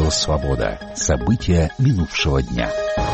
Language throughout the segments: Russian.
Радио «Свобода». События минувшего дня.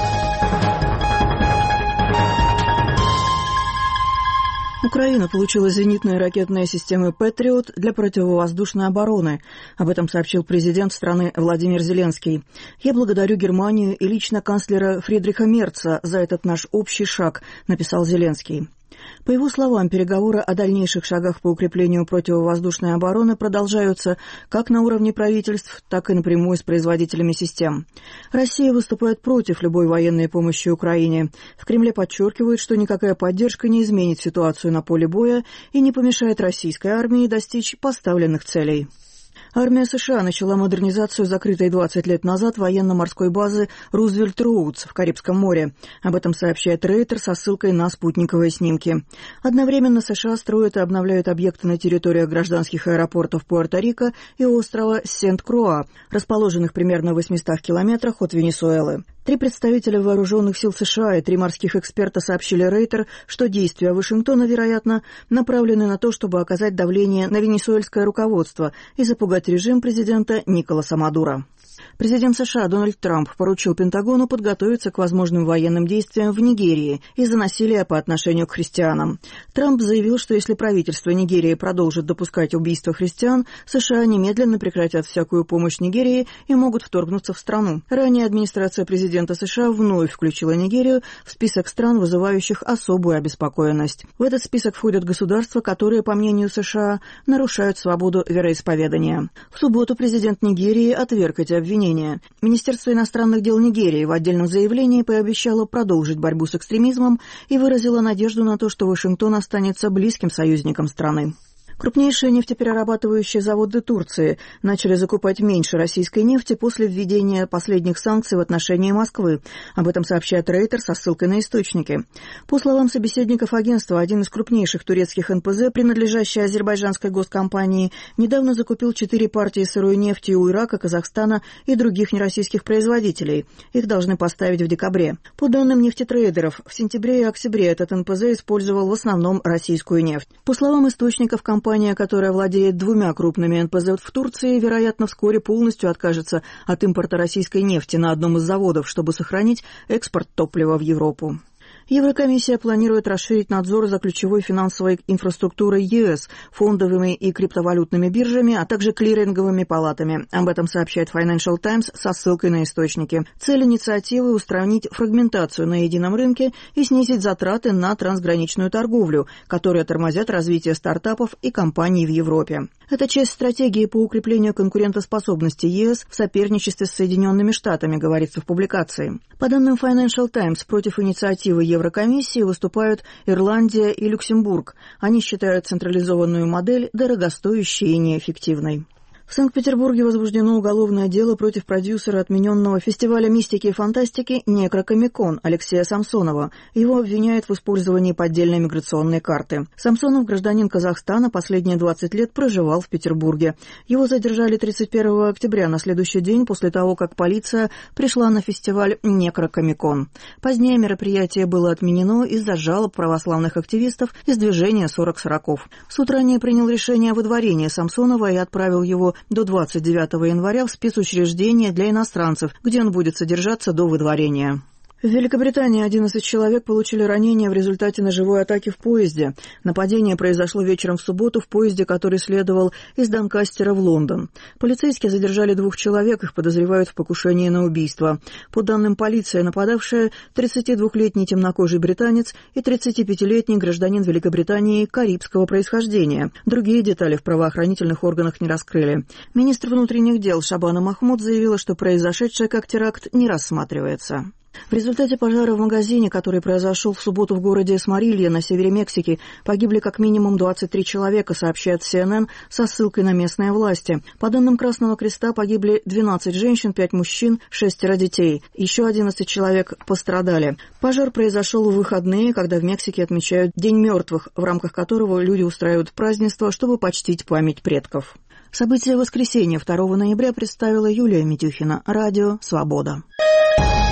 Украина получила зенитные ракетные системы «Патриот» для противовоздушной обороны. Об этом сообщил президент страны Владимир Зеленский. «Я благодарю Германию и лично канцлера Фридриха Мерца за этот наш общий шаг», написал Зеленский. По его словам, переговоры о дальнейших шагах по укреплению противовоздушной обороны продолжаются как на уровне правительств, так и напрямую с производителями систем. Россия выступает против любой военной помощи Украине. В Кремле подчеркивают, что никакая поддержка не изменит ситуацию на поле боя и не помешает российской армии достичь поставленных целей. Армия США начала модернизацию закрытой 20 лет назад военно-морской базы Рузвельт-Роудс в Карибском море. Об этом сообщает Рейтер со ссылкой на спутниковые снимки. Одновременно США строят и обновляют объекты на территориях гражданских аэропортов Пуэрто-Рико и острова Сент-Круа, расположенных примерно в 800 километрах от Венесуэлы. 3 представителя вооруженных сил США и 3 морских эксперта сообщили Рейтер, что действия Вашингтона, вероятно, направлены на то, чтобы оказать давление на венесуэльское руководство и запугать режим президента Николаса Мадуро. Президент США Дональд Трамп поручил Пентагону подготовиться к возможным военным действиям в Нигерии из-за насилия по отношению к христианам. Трамп заявил, что если правительство Нигерии продолжит допускать убийства христиан, США немедленно прекратят всякую помощь Нигерии и могут вторгнуться в страну. Ранее администрация президента США вновь включила Нигерию в список стран, вызывающих особую обеспокоенность. В этот список входят государства, которые, по мнению США, нарушают свободу вероисповедания. В субботу президент Нигерии отверг эти обвинения. Министерство иностранных дел Нигерии в отдельном заявлении пообещало продолжить борьбу с экстремизмом и выразило надежду на то, что Вашингтон останется близким союзником страны. Крупнейшие нефтеперерабатывающие заводы Турции начали закупать меньше российской нефти после введения последних санкций в отношении Москвы. Об этом сообщает Рейтер со ссылкой на источники. По словам собеседников агентства, один из крупнейших турецких НПЗ, принадлежащий азербайджанской госкомпании, недавно закупил 4 партии сырой нефти у Ирака, Казахстана и других нероссийских производителей. Их должны поставить в декабре. По данным нефтетрейдеров, в сентябре и октябре этот НПЗ использовал в основном российскую нефть. По словам источников, компания, которая владеет 2 крупными НПЗ в Турции, вероятно, вскоре полностью откажется от импорта российской нефти на одном из заводов, чтобы сохранить экспорт топлива в Европу. Еврокомиссия планирует расширить надзор за ключевой финансовой инфраструктурой ЕС, фондовыми и криптовалютными биржами, а также клиринговыми палатами. Об этом сообщает Financial Times со ссылкой на источники. Цель инициативы – устранить фрагментацию на едином рынке и снизить затраты на трансграничную торговлю, которые тормозят развитие стартапов и компаний в Европе. Это часть стратегии по укреплению конкурентоспособности ЕС в соперничестве с Соединенными Штатами, говорится в публикации. По данным Financial Times, против инициативы Еврокомиссии выступают Ирландия и Люксембург. Они считают централизованную модель дорогостоящей и неэффективной. В Санкт-Петербурге возбуждено уголовное дело против продюсера отмененного фестиваля мистики и фантастики «Некрокомикон» Алексея Самсонова. Его обвиняют в использовании поддельной миграционной карты. Самсонов, гражданин Казахстана, последние 20 лет проживал в Петербурге. Его задержали 31 октября, на следующий день после того, как полиция пришла на фестиваль «Некрокомикон». Позднее мероприятие было отменено из-за жалоб православных активистов из движения 40-40. Суд ранее принял решение о выдворении Самсонова и отправил его до 29 января в спецучреждение для иностранцев, где он будет содержаться до выдворения. В Великобритании 11 человек получили ранения в результате ножевой атаки в поезде. Нападение произошло вечером в субботу в поезде, который следовал из Донкастера в Лондон. Полицейские задержали 2 человек, их подозревают в покушении на убийство. По данным полиции, нападавшие 32-летний темнокожий британец и 35-летний гражданин Великобритании карибского происхождения. Другие детали в правоохранительных органах не раскрыли. Министр внутренних дел Шабана Махмуд заявила, что произошедшее как теракт не рассматривается. В результате пожара в магазине, который произошел в субботу в городе Эсмарилья на севере Мексики, погибли как минимум 23 человека, сообщает CNN со ссылкой на местные власти. По данным Красного Креста, погибли 12 женщин, 5 мужчин, 6 детей. Еще 11 человек пострадали. Пожар произошел в выходные, когда в Мексике отмечают День мертвых, в рамках которого люди устраивают празднество, чтобы почтить память предков. События воскресенья 2 ноября представила Юлия Митюхина. Радио «Свобода».